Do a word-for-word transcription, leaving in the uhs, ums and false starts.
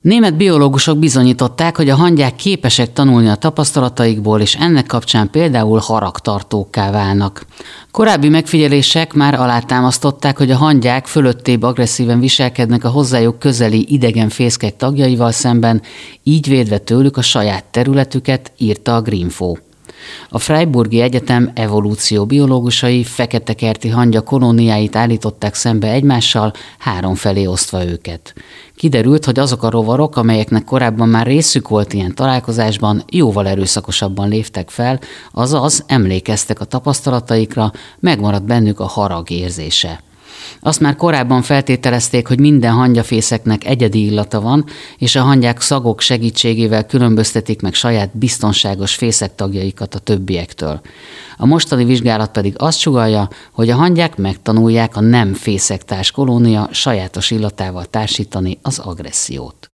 Német biológusok bizonyították, hogy a hangyák képesek tanulni a tapasztalataikból, és ennek kapcsán például haragtartókká válnak. Korábbi megfigyelések már alátámasztották, hogy a hangyák fölöttébb agresszíven viselkednek a hozzájuk közeli idegen fészkek tagjaival szemben, így védve tőlük a saját területüket, írta a Greenfo. A Freiburgi Egyetem evolúcióbiológusai feketekerti hangya kolóniáit állították szembe egymással, három felé osztva őket. Kiderült, hogy azok a rovarok, amelyeknek korábban már részük volt ilyen találkozásban, jóval erőszakosabban léptek fel, azaz emlékeztek a tapasztalataikra, megmaradt bennük a harag érzése. Azt már korábban feltételezték, hogy minden hangyafészeknek egyedi illata van, és a hangyák szagok segítségével különböztetik meg saját biztonságos fészektagjaikat a többiektől. A mostani vizsgálat pedig azt sugallja, hogy a hangyák megtanulják a nem fészektárs kolónia sajátos illatával társítani az agressziót.